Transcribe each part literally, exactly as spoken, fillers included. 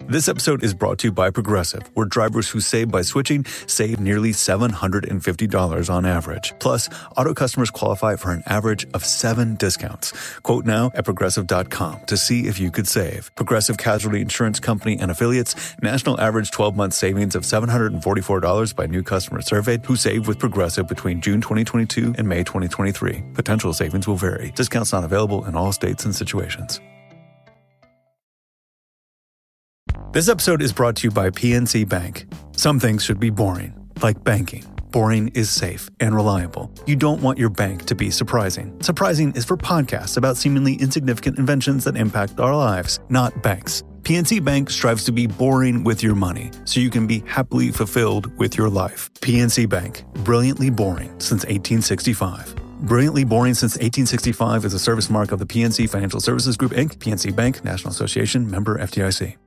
This episode is brought to you by Progressive, where drivers who save by switching save nearly seven hundred fifty dollars on average. Plus, auto customers qualify for an average of seven discounts. Quote now at progressive dot com to see if you could save. Progressive Casualty Insurance Company and Affiliates. National average twelve-month savings of seven hundred forty-four dollars by new customers surveyed who saved with Progressive between June twenty twenty-two and May twenty twenty-three. Potential savings will vary. Discounts not available in all states and situations. This episode is brought to you by P N C Bank. Some things should be boring, like banking. Boring is safe and reliable. You don't want your bank to be surprising. Surprising is for podcasts about seemingly insignificant inventions that impact our lives, not banks. P N C Bank strives to be boring with your money, so you can be happily fulfilled with your life. P N C Bank, brilliantly boring since eighteen sixty-five. Brilliantly Boring Since eighteen sixty-five is a service mark of the P N C Financial Services Group, Incorporated. P N C Bank, National Association, member F D I C.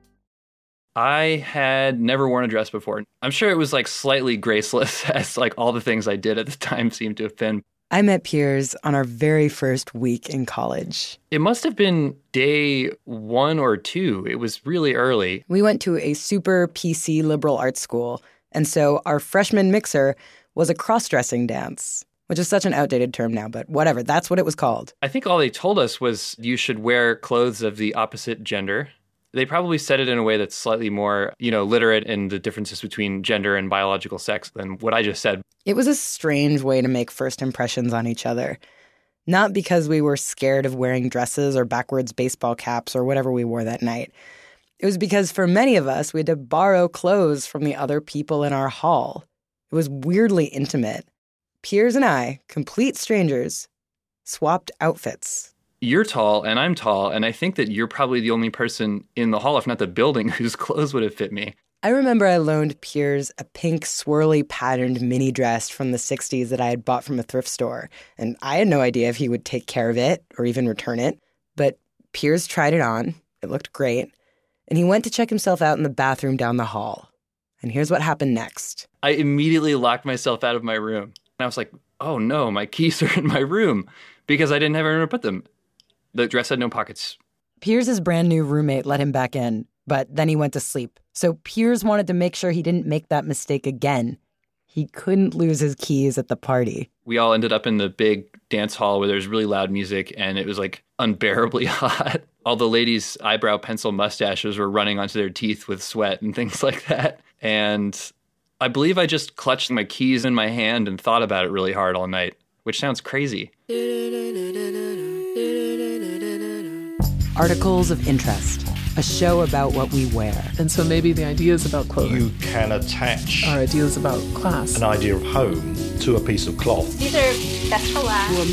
I had never worn a dress before. I'm sure it was like slightly graceless, as like all the things I did at the time seemed to have been. I met Piers on our very first week in college. It must have been day one or two. It was really early. We went to a super P C liberal arts school, and so our freshman mixer was a cross-dressing dance, which is such an outdated term now, but whatever, that's what it was called. I think all they told us was you should wear clothes of the opposite gender. They probably said it in a way that's slightly more, you know, literate in the differences between gender and biological sex than what I just said. It was a strange way to make first impressions on each other. Not because we were scared of wearing dresses or backwards baseball caps or whatever we wore that night. It was because for many of us, we had to borrow clothes from the other people in our hall. It was weirdly intimate. Piers and I, complete strangers, swapped outfits. You're tall and I'm tall, and I think that you're probably the only person in the hall, if not the building, whose clothes would have fit me. I remember I loaned Piers a pink swirly patterned mini dress from the sixties that I had bought from a thrift store, and I had no idea if he would take care of it or even return it. But Piers tried it on, it looked great, and he went to check himself out in the bathroom down the hall. And here's what happened next. I immediately locked myself out of my room. And I was like, oh no, my keys are in my room, because I didn't have anywhere to put them. The dress had no pockets. Piers' brand new roommate let him back in, but then he went to sleep. So Piers wanted to make sure he didn't make that mistake again. He couldn't lose his keys at the party. We all ended up in the big dance hall where there's really loud music, and it was like unbearably hot. All the ladies' eyebrow pencil mustaches were running onto their teeth with sweat and things like that. And I believe I just clutched my keys in my hand and thought about it really hard all night, which sounds crazy. Articles of Interest, a show about what we wear. And so maybe the ideas about clothing. You can attach our ideas about class. An idea of home to a piece of cloth. These are best for last.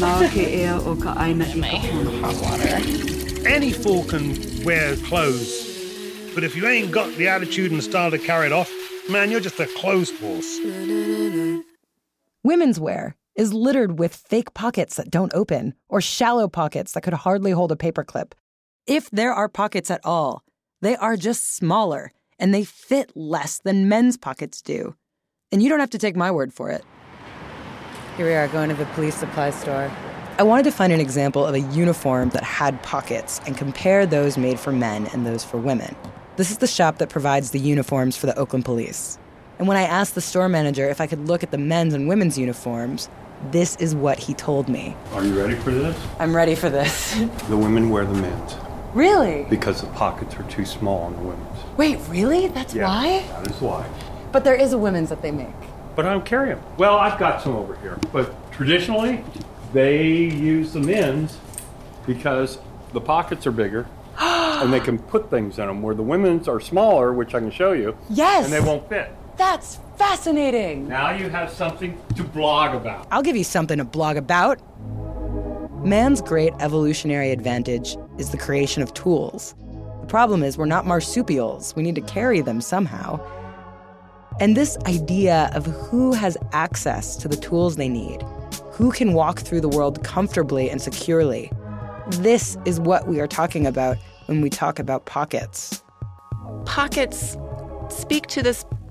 Hot water. Any fool can wear clothes, but if you ain't got the attitude and style to carry it off, man, you're just a clothes horse. Women's wear is littered with fake pockets that don't open, or shallow pockets that could hardly hold a paperclip. If there are pockets at all, they are just smaller, and they fit less than men's pockets do. And you don't have to take my word for it. Here we are, going to the police supply store. I wanted to find an example of a uniform that had pockets and compare those made for men and those for women. This is the shop that provides the uniforms for the Oakland police. And when I asked the store manager if I could look at the men's and women's uniforms, this is what he told me. Are you ready for this? I'm ready for this. The women wear the men's. Really? Because the pockets are too small on the women's. Wait, really? That's yeah, why? That is why. But there is a women's that they make. But I don't carry them. Well, I've got some over here. But traditionally, they use the men's because the pockets are bigger and they can put things in them, where the women's are smaller, which I can show you. Yes! And they won't fit. That's fascinating. Now you have something to blog about. I'll give you something to blog about. Man's great evolutionary advantage is the creation of tools. The problem is we're not marsupials. We need to carry them somehow. And this idea of who has access to the tools they need, who can walk through the world comfortably and securely, this is what we are talking about when we talk about pockets. Pockets speak to this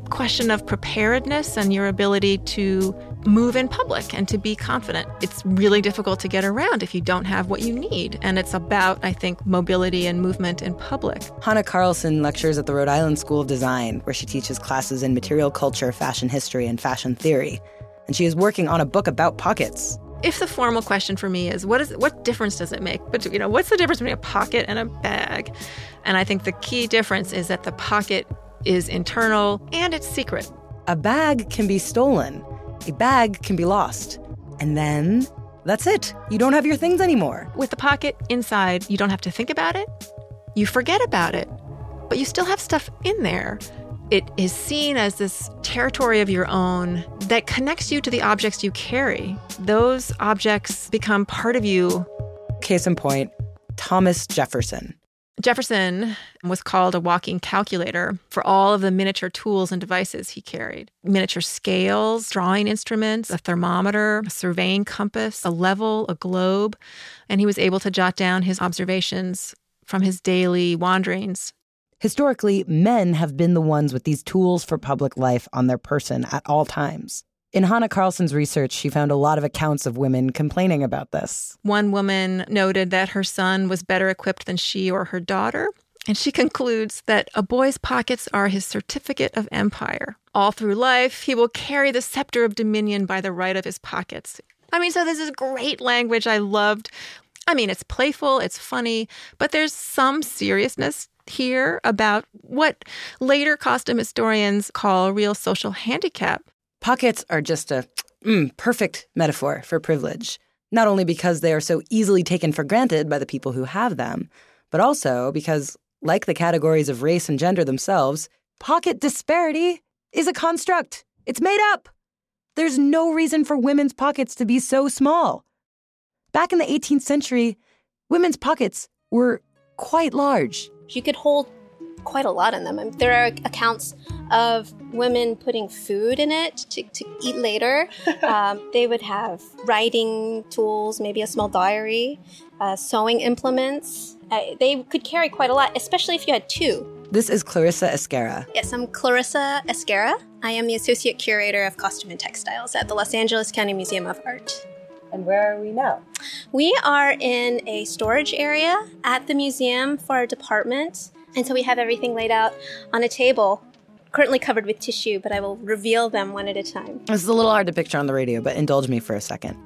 question of preparedness and your ability to move in public and to be confident. It's really difficult to get around if you don't have what you need. And it's about, I think, mobility and movement in public. Hannah Carlson lectures at the Rhode Island School of Design, where she teaches classes in material culture, fashion history, and fashion theory. And she is working on a book about pockets. If the formal question for me is, what is what difference does it make? But, you know, what's the difference between a pocket and a bag? And I think the key difference is that the pocket is internal and it's secret. A bag can be stolen. A bag can be lost. And then that's it. You don't have your things anymore. With the pocket inside, you don't have to think about it. You forget about it. But you still have stuff in there. It is seen as this territory of your own that connects you to the objects you carry. Those objects become part of you. Case in point, Thomas Jefferson. Jefferson was called a walking calculator for all of the miniature tools and devices he carried. Miniature scales, drawing instruments, a thermometer, a surveying compass, a level, a globe. And he was able to jot down his observations from his daily wanderings. Historically, men have been the ones with these tools for public life on their person at all times. In Hannah Carlson's research, she found a lot of accounts of women complaining about this. One woman noted that her son was better equipped than she or her daughter. And she concludes that a boy's pockets are his certificate of empire. All through life, he will carry the scepter of dominion by the right of his pockets. I mean, so this is great language I loved. I mean, it's playful, it's funny, but there's some seriousness here about what later costume historians call a real social handicap. Pockets are just a mm, perfect metaphor for privilege, not only because they are so easily taken for granted by the people who have them, but also because, like the categories of race and gender themselves, pocket disparity is a construct. It's made up. There's no reason for women's pockets to be so small. Back in the eighteenth century, women's pockets were quite large. You could hold quite a lot in them. There are accounts of women putting food in it to, to eat later. Um, they would have writing tools, maybe a small diary, uh, sewing implements. Uh, they could carry quite a lot, especially if you had two. This is Clarissa Esquera. Yes, I'm Clarissa Esquera. I am the Associate Curator of Costume and Textiles at the Los Angeles County Museum of Art. And where are we now? We are in a storage area at the museum for our department. And so we have everything laid out on a table, currently covered with tissue, but I will reveal them one at a time. This is a little hard to picture on the radio, but indulge me for a second.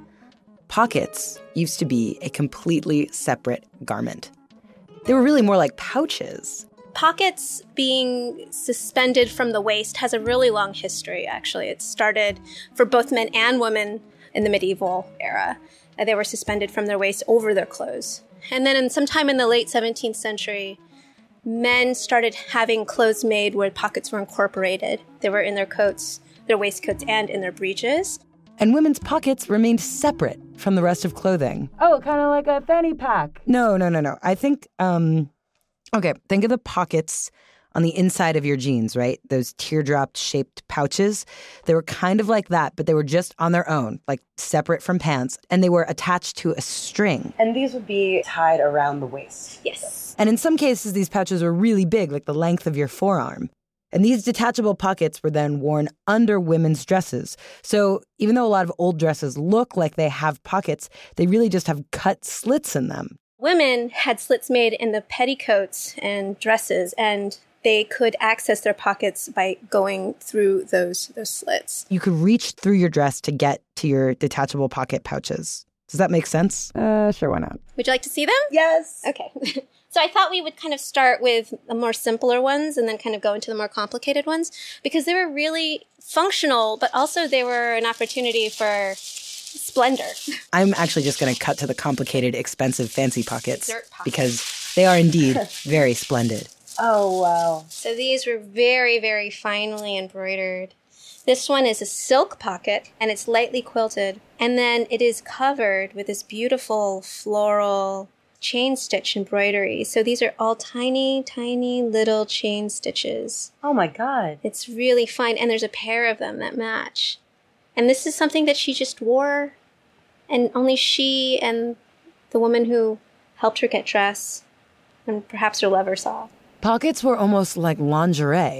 Pockets used to be a completely separate garment. They were really more like pouches. Pockets being suspended from the waist has a really long history, actually. It started for both men and women in the medieval era. They were suspended from their waist over their clothes. And then in sometime in the late seventeenth century, men started having clothes made where pockets were incorporated. They were in their coats, their waistcoats, and in their breeches. And women's pockets remained separate from the rest of clothing. Oh, kind of like a fanny pack. No, no, no, no. I think, um, okay, think of the pockets on the inside of your jeans, right? Those teardrop-shaped pouches. They were kind of like that, but they were just on their own, like separate from pants, and they were attached to a string. And these would be tied around the waist. Yes. And in some cases, these pouches were really big, like the length of your forearm. And these detachable pockets were then worn under women's dresses. So even though a lot of old dresses look like they have pockets, they really just have cut slits in them. Women had slits made in the petticoats and dresses, and they could access their pockets by going through those those slits. You could reach through your dress to get to your detachable pocket pouches. Does that make sense? Uh, sure, why not? Would you like to see them? Yes. Okay. So I thought we would kind of start with the more simpler ones and then kind of go into the more complicated ones because they were really functional, but also they were an opportunity for splendor. I'm actually just going to cut to the complicated, expensive, fancy pockets, Dessert pockets because they are indeed very splendid. Oh, wow. So these were very, very finely embroidered. This one is a silk pocket, and it's lightly quilted. And then it is covered with this beautiful floral chain stitch embroidery. So these are all tiny, tiny little chain stitches. Oh, my God. It's really fine. And there's a pair of them that match. And this is something that she just wore, and only she and the woman who helped her get dressed, and perhaps her lover, saw. Pockets were almost like lingerie.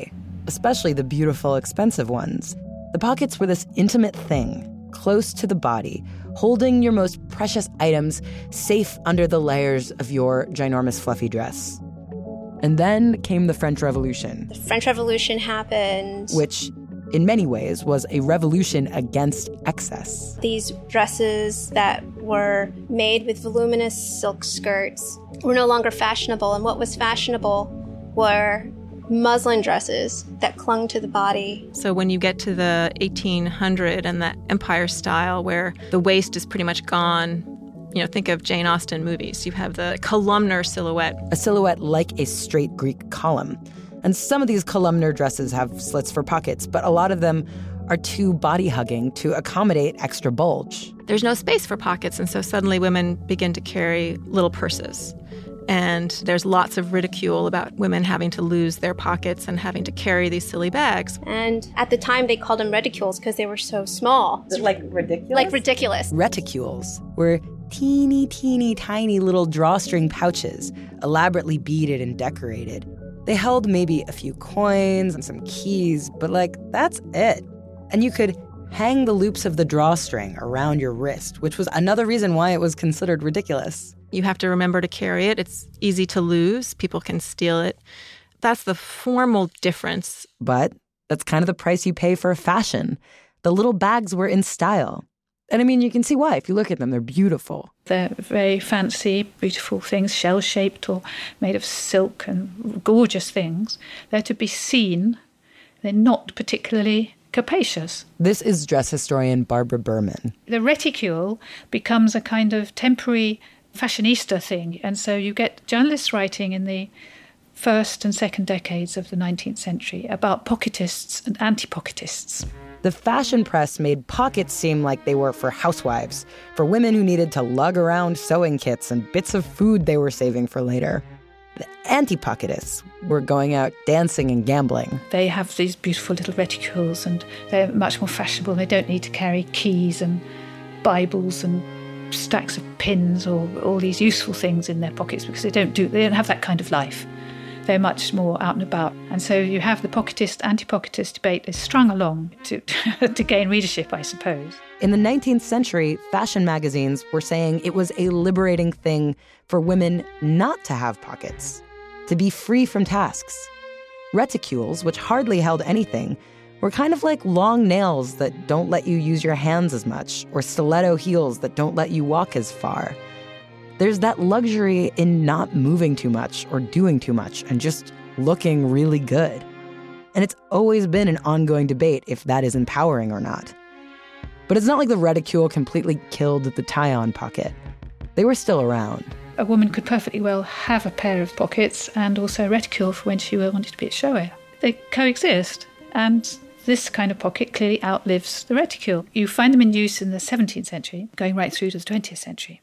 especially the beautiful, expensive ones. The pockets were this intimate thing, close to the body, holding your most precious items safe under the layers of your ginormous fluffy dress. And then came the French Revolution. The French Revolution happened. Which, in many ways, was a revolution against excess. These dresses that were made with voluminous silk skirts were no longer fashionable, and what was fashionable were muslin dresses that clung to the body. So when you get to the eighteen hundred and the Empire style, where the waist is pretty much gone, you know, think of Jane Austen movies. You have the columnar silhouette. A silhouette like a straight Greek column. And some of these columnar dresses have slits for pockets, but a lot of them are too body-hugging to accommodate extra bulge. There's no space for pockets, and so suddenly women begin to carry little purses. And there's lots of ridicule about women having to lose their pockets and having to carry these silly bags. And at the time, they called them reticules because they were so small. Like ridiculous? Like ridiculous. Reticules were teeny, teeny, tiny little drawstring pouches, elaborately beaded and decorated. They held maybe a few coins and some keys, but like, that's it. And you could hang the loops of the drawstring around your wrist, which was another reason why it was considered ridiculous. You have to remember to carry it. It's easy to lose. People can steal it. That's the formal difference. But that's kind of the price you pay for fashion. The little bags were in style. And I mean, you can see why. If you look at them, they're beautiful. They're very fancy, beautiful things, shell-shaped or made of silk and gorgeous things. They're to be seen. They're not particularly capacious. This is dress historian Barbara Berman. The reticule becomes a kind of temporary fashionista thing. And so you get journalists writing in the first and second decades of the nineteenth century about pocketists and anti-pocketists. The fashion press made pockets seem like they were for housewives, for women who needed to lug around sewing kits and bits of food they were saving for later. The anti-pocketists were going out dancing and gambling. They have these beautiful little reticules and they're much more fashionable. They don't need to carry keys and Bibles and stacks of pins or all these useful things in their pockets because they don't do they don't have that kind of life. They're much more out and about. And so you have the pocketist, anti-pocketist debate is strung along to, to gain readership, I suppose. In the nineteenth century, fashion magazines were saying it was a liberating thing for women not to have pockets, to be free from tasks. Reticules, which hardly held anything, were kind of like long nails that don't let you use your hands as much, or stiletto heels that don't let you walk as far. There's that luxury in not moving too much or doing too much and just looking really good. And it's always been an ongoing debate if that is empowering or not. But it's not like the reticule completely killed the tie-on pocket. They were still around. A woman could perfectly well have a pair of pockets and also a reticule for when she wanted to be showier. They coexist, and this kind of pocket clearly outlives the reticule. You find them in use in the seventeenth century, going right through to the twentieth century.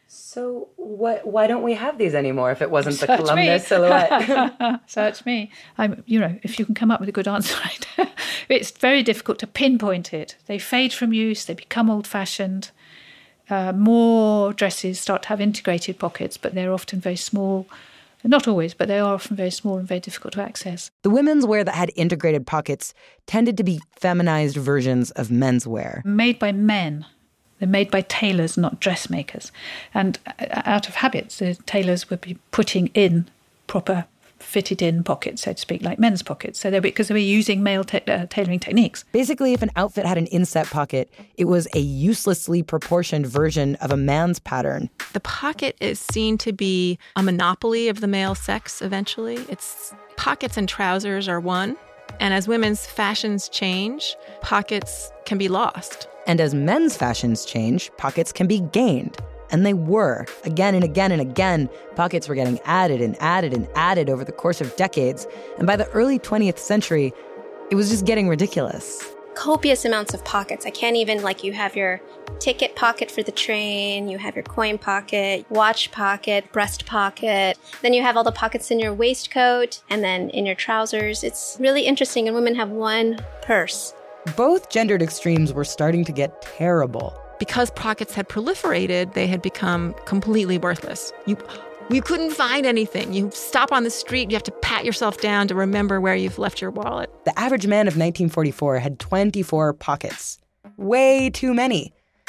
So what, why don't we have these anymore if it wasn't the Search columnar me. silhouette? Search me. I'm, you know, if you can come up with a good answer, it's very difficult to pinpoint it. They fade from use, they become old-fashioned. Uh, more dresses start to have integrated pockets, but they're often very small. Not always, but they are often very small and very difficult to access. The women's wear that had integrated pockets tended to be feminized versions of men's wear. Made by men. They're made by tailors, not dressmakers. And out of habit, the tailors would be putting in proper fitted-in pockets, so to speak, like men's pockets. So they're because they were using male ta- uh, tailoring techniques. Basically, if an outfit had an inset pocket, it was a uselessly proportioned version of a man's pattern. The pocket is seen to be a monopoly of the male sex eventually. It's pockets and trousers are one. And as women's fashions change, pockets can be lost. And as men's fashions change, pockets can be gained. And they were. Again and again and again, pockets were getting added and added and added over the course of decades. And by the early twentieth century, it was just getting ridiculous. Copious amounts of pockets. I can't even, like, you have your ticket pocket for the train, you have your coin pocket, watch pocket, breast pocket, then you have all the pockets in your waistcoat, and then in your trousers. It's really interesting, and women have one purse. Both gendered extremes were starting to get terrible. Because pockets had proliferated, they had become completely worthless. You You couldn't find anything. You stop on the street, you have to pat yourself down to remember where you've left your wallet. The average man of nineteen forty-four had twenty-four pockets. Way too many.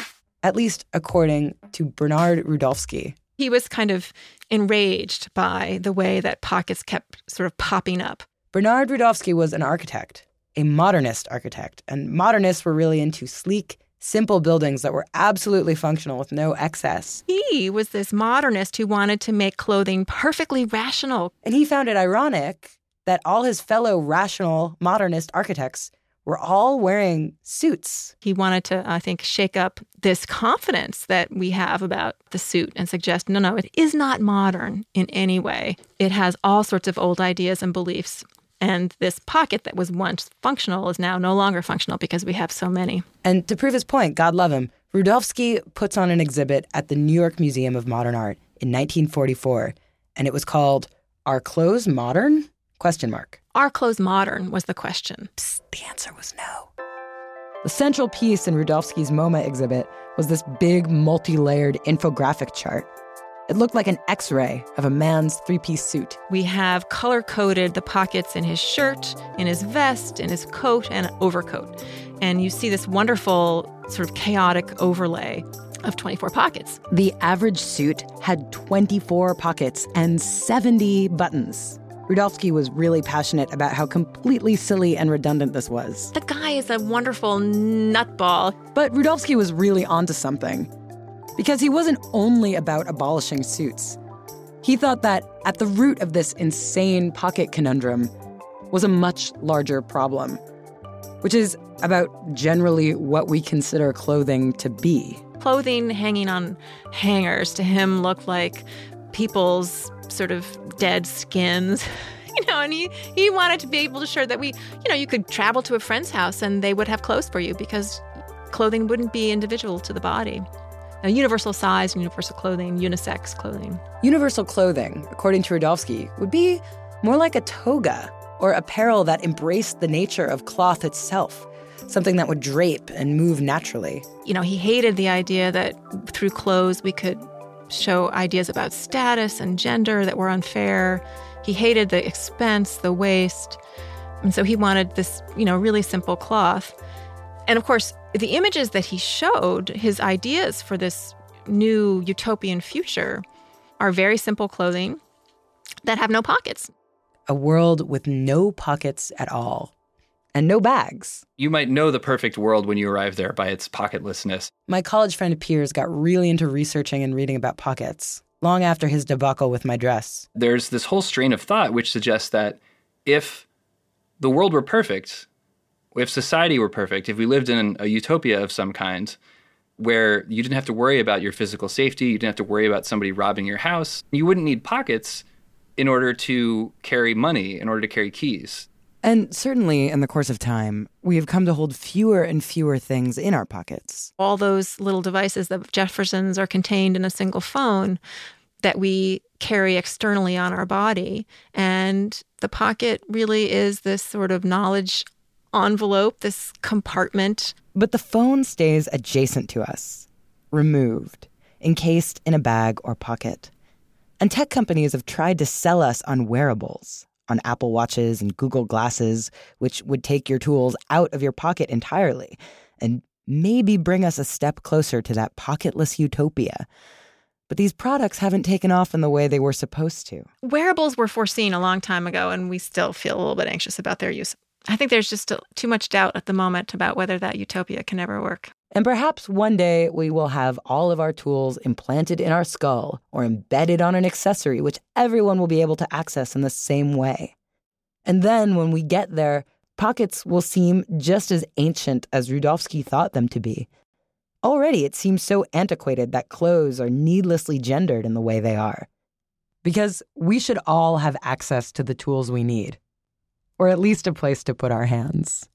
At least according to Bernard Rudolphski. He was kind of enraged by the way that pockets kept sort of popping up. Bernard Rudolphski was an architect, a modernist architect, and modernists were really into sleek, simple buildings that were absolutely functional with no excess. He was this modernist who wanted to make clothing perfectly rational. And he found it ironic that all his fellow rational modernist architects were all wearing suits. He wanted to, I think, shake up this confidence that we have about the suit and suggest, no, no, it is not modern in any way. It has all sorts of old ideas and beliefs. And this pocket that was once functional is now no longer functional because we have so many. And to prove his point, God love him, Rudolphski puts on an exhibit at the New York Museum of Modern Art in nineteen forty-four, and it was called Are Clothes Modern? Question mark. Are clothes modern was the question. Psst, the answer was no. The central piece in Rudolphski's MoMA exhibit was this big, multi-layered infographic chart. It looked like an X-ray of a man's three-piece suit. We have color-coded the pockets in his shirt, in his vest, in his coat, and overcoat. And you see this wonderful sort of chaotic overlay of twenty-four pockets. The average suit had twenty-four pockets and seventy buttons. Rudolphski was really passionate about how completely silly and redundant this was. The guy is a wonderful nutball. But Rudolphski was really onto something. Because he wasn't only about abolishing suits. He thought that at the root of this insane pocket conundrum was a much larger problem, which is about generally what we consider clothing to be. Clothing hanging on hangers to him looked like people's sort of dead skins. You know, and he, he wanted to be able to show that we, you know, you could travel to a friend's house and they would have clothes for you because clothing wouldn't be individual to the body. Now, universal size, universal clothing, unisex clothing. Universal clothing, according to Rudolphski, would be more like a toga or apparel that embraced the nature of cloth itself, something that would drape and move naturally. You know, he hated the idea that through clothes we could show ideas about status and gender that were unfair. He hated the expense, the waste. And so he wanted this, you know, really simple cloth. And of course, the images that he showed, his ideas for this new utopian future, are very simple clothing that have no pockets. A world with no pockets at all. And no bags. You might know the perfect world when you arrive there by its pocketlessness. My college friend Piers got really into researching and reading about pockets, long after his debacle with my dress. There's this whole strain of thought which suggests that if the world were perfect, if society were perfect, if we lived in a utopia of some kind, where you didn't have to worry about your physical safety, you didn't have to worry about somebody robbing your house, you wouldn't need pockets in order to carry money, in order to carry keys. And certainly, in the course of time, we have come to hold fewer and fewer things in our pockets. All those little devices that Jeffersons are contained in a single phone that we carry externally on our body. And the pocket really is this sort of knowledge envelope, this compartment. But the phone stays adjacent to us, removed, encased in a bag or pocket. And tech companies have tried to sell us on wearables, on Apple Watches and Google Glasses, which would take your tools out of your pocket entirely and maybe bring us a step closer to that pocketless utopia. But these products haven't taken off in the way they were supposed to. Wearables were foreseen a long time ago, and we still feel a little bit anxious about their use. I think there's just too much doubt at the moment about whether that utopia can ever work. And perhaps one day we will have all of our tools implanted in our skull or embedded on an accessory which everyone will be able to access in the same way. And then when we get there, pockets will seem just as ancient as Rudolphski thought them to be. Already it seems so antiquated that clothes are needlessly gendered in the way they are. Because we should all have access to the tools we need. Or at least a place to put our hands.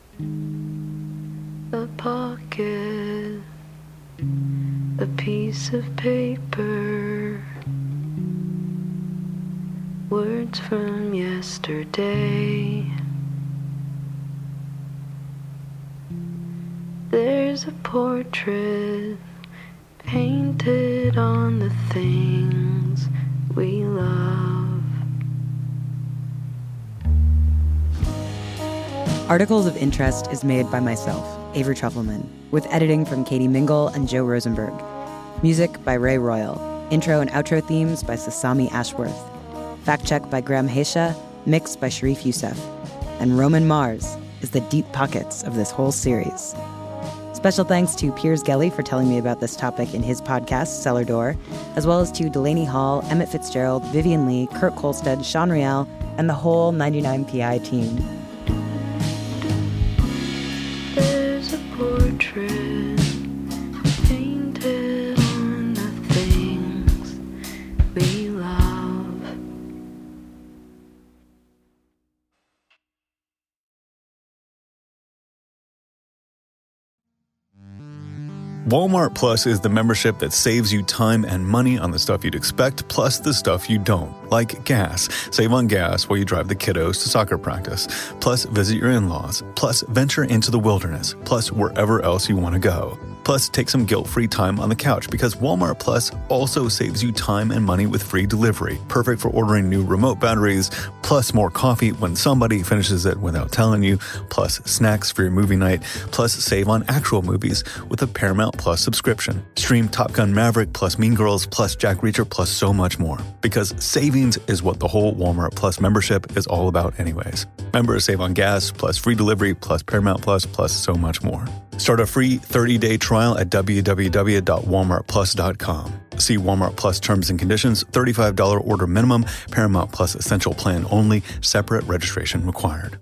A pocket, a piece of paper, words from yesterday. There's a portrait painted on the things we love. Articles of Interest is made by myself, Avery Trufelman, with editing from Katie Mingle and Joe Rosenberg. Music by Ray Royal. Intro and outro themes by Sasami Ashworth. Fact check by Graham Haisha. Mixed by Sharif Youssef. And Roman Mars is the deep pockets of this whole series. Special thanks to Piers Gelly for telling me about this topic in his podcast, Cellar Door, as well as to Delaney Hall, Emmett Fitzgerald, Vivian Lee, Kurt Kolstad, Sean Rial, and the whole ninety-nine P I team. There's a portrait painted on the things we love. Walmart Plus is the membership that saves you time and money on the stuff you'd expect, plus the stuff you don't, like gas. Save on gas while you drive the kiddos to soccer practice, plus visit your in-laws, plus venture into the wilderness, plus wherever else you want to go. Plus, take some guilt-free time on the couch because Walmart Plus also saves you time and money with free delivery, perfect for ordering new remote batteries, plus more coffee when somebody finishes it without telling you, plus snacks for your movie night, plus save on actual movies with a Paramount Plus subscription. Stream Top Gun Maverick, plus Mean Girls, plus Jack Reacher, plus so much more. Because savings is what the whole Walmart Plus membership is all about anyways. Members save on gas, plus free delivery, plus Paramount Plus, plus so much more. Start a free thirty-day trial at w w w dot walmart plus dot com. See Walmart Plus terms and conditions, thirty-five dollars order minimum, Paramount Plus essential plan only, separate registration required.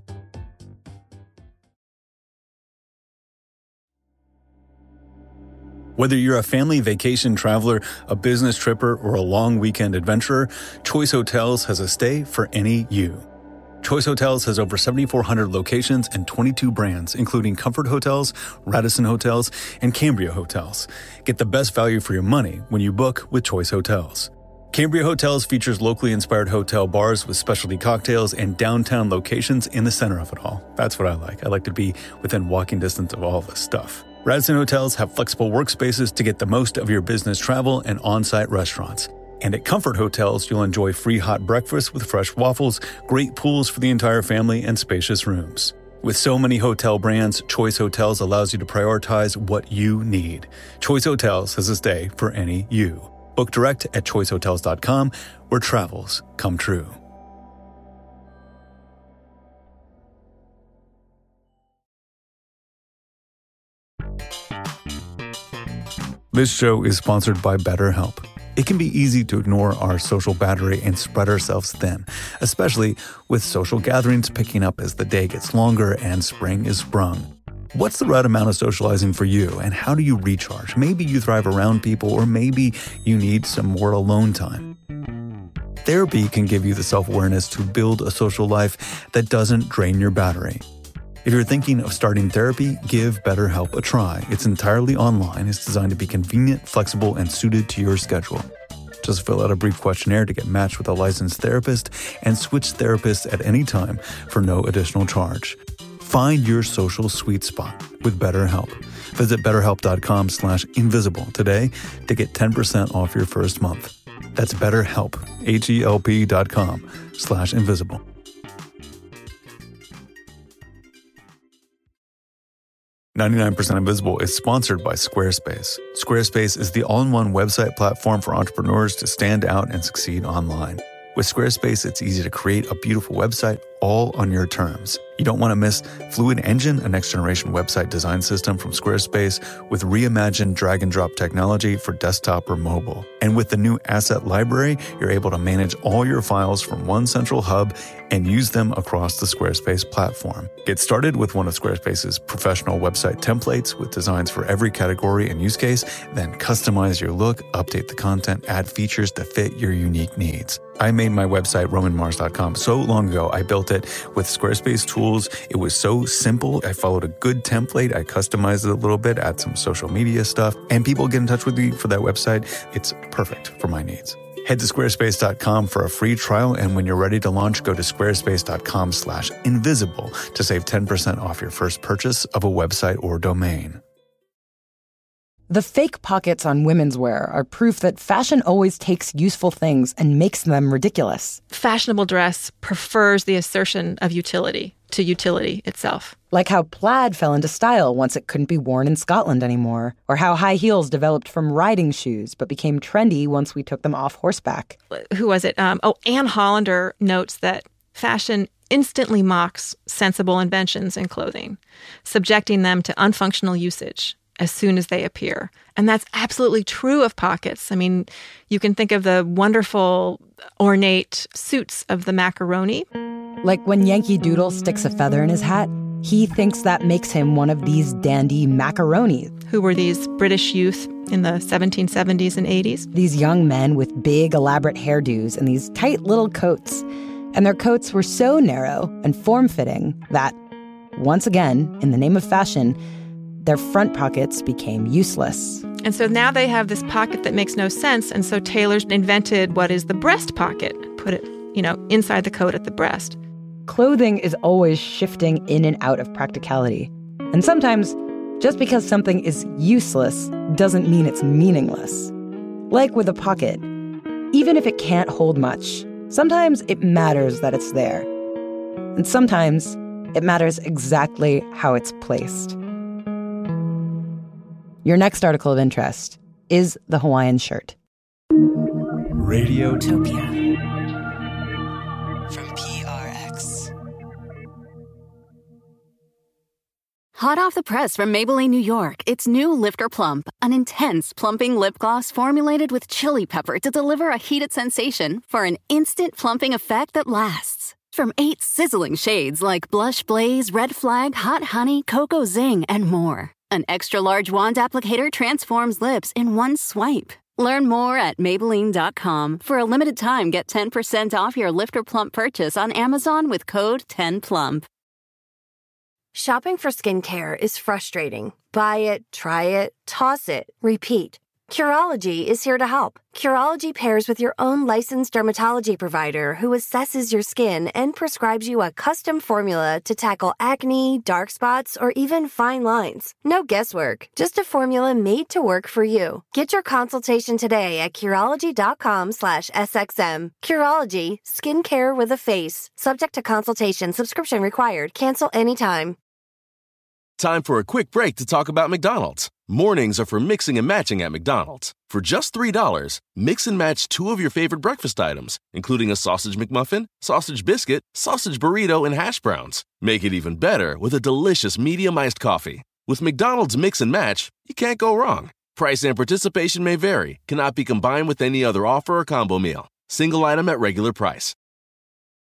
Whether you're a family vacation traveler, a business tripper, or a long weekend adventurer, Choice Hotels has a stay for any you. Choice Hotels has over seventy-four hundred locations and twenty-two brands, including Comfort Hotels, Radisson Hotels, and Cambria Hotels. Get the best value for your money when you book with Choice Hotels. Cambria Hotels features locally inspired hotel bars with specialty cocktails and downtown locations in the center of it all. That's what I like. I like to be within walking distance of all this stuff. Radisson Hotels have flexible workspaces to get the most of your business travel and on-site restaurants. And at Comfort Hotels, you'll enjoy free hot breakfast with fresh waffles, great pools for the entire family, and spacious rooms. With so many hotel brands, Choice Hotels allows you to prioritize what you need. Choice Hotels has a stay for any you. Book direct at choice hotels dot com, where travels come true. This show is sponsored by BetterHelp. It can be easy to ignore our social battery and spread ourselves thin, especially with social gatherings picking up as the day gets longer and spring is sprung. What's the right amount of socializing for you, and how do you recharge? Maybe you thrive around people, or maybe you need some more alone time. Therapy can give you the self-awareness to build a social life that doesn't drain your battery. If you're thinking of starting therapy, give BetterHelp a try. It's entirely online. It's designed to be convenient, flexible, and suited to your schedule. Just fill out a brief questionnaire to get matched with a licensed therapist and switch therapists at any time for no additional charge. Find your social sweet spot with BetterHelp. Visit betterhelp.com slash invisible today to get ten percent off your first month. That's BetterHelp, H-E-L-P dot com slash invisible. ninety-nine percent Invisible is sponsored by Squarespace. Squarespace is the all-in-one website platform for entrepreneurs to stand out and succeed online. With Squarespace, it's easy to create a beautiful website all on your terms. You don't want to miss Fluid Engine, a next-generation website design system from Squarespace with reimagined drag-and-drop technology for desktop or mobile. And with the new Asset Library, you're able to manage all your files from one central hub and use them across the Squarespace platform. Get started with one of Squarespace's professional website templates with designs for every category and use case, then customize your look, update the content, add features to fit your unique needs. I made my website, roman mars dot com, so long ago. I built it with Squarespace tools. It was so simple. I followed a good template. I customized it a little bit, add some social media stuff, and people get in touch with me for that website. It's perfect for my needs. Head to squarespace dot com for a free trial, and when you're ready to launch, go to squarespace dot com slash invisible to save ten percent off your first purchase of a website or domain. The fake pockets on women's wear are proof that fashion always takes useful things and makes them ridiculous. Fashionable dress prefers the assertion of utility to utility itself. Like how plaid fell into style once it couldn't be worn in Scotland anymore, or how high heels developed from riding shoes but became trendy once we took them off horseback. Who was it? Um, oh, Anne Hollander notes that fashion instantly mocks sensible inventions in clothing, subjecting them to unfunctional usage as soon as they appear. And that's absolutely true of pockets. I mean, you can think of the wonderful, ornate suits of the macaroni. Like when Yankee Doodle sticks a feather in his hat, he thinks that makes him one of these dandy macaronis. Who were these British youth in the seventeen seventies and eighties? These young men with big, elaborate hairdos and these tight little coats. And their coats were so narrow and form-fitting that, once again, in the name of fashion, their front pockets became useless. And so now they have this pocket that makes no sense, and so tailors invented what is the breast pocket, put it, you know, inside the coat at the breast. Clothing is always shifting in and out of practicality. And sometimes, just because something is useless doesn't mean it's meaningless. Like with a pocket, even if it can't hold much, sometimes it matters that it's there. And sometimes it matters exactly how it's placed. Your next article of interest is the Hawaiian shirt. Radiotopia. From P R X. Hot off the press from Maybelline, New York, it's new Lifter Plump, an intense plumping lip gloss formulated with chili pepper to deliver a heated sensation for an instant plumping effect that lasts. From eight sizzling shades like Blush Blaze, Red Flag, Hot Honey, Cocoa Zing, and more. An extra-large wand applicator transforms lips in one swipe. Learn more at Maybelline dot com. For a limited time, get ten percent off your Lifter Plump purchase on Amazon with code ten plump. Shopping for skincare is frustrating. Buy it, try it, toss it, repeat. Curology is here to help. Curology pairs with your own licensed dermatology provider who assesses your skin and prescribes you a custom formula to tackle acne, dark spots, or even fine lines. No guesswork, just a formula made to work for you. Get your consultation today at Curology.com slash SXM. Curology, skincare with a face. Subject to consultation, subscription required. Cancel anytime. Time for a quick break to talk about McDonald's. Mornings are for mixing and matching at McDonald's. For just three dollars, mix and match two of your favorite breakfast items, including a sausage McMuffin, sausage biscuit, sausage burrito, and hash browns. Make it even better with a delicious medium iced coffee. With McDonald's Mix and Match, you can't go wrong. Price and participation may vary, cannot be combined with any other offer or combo meal. Single item at regular price.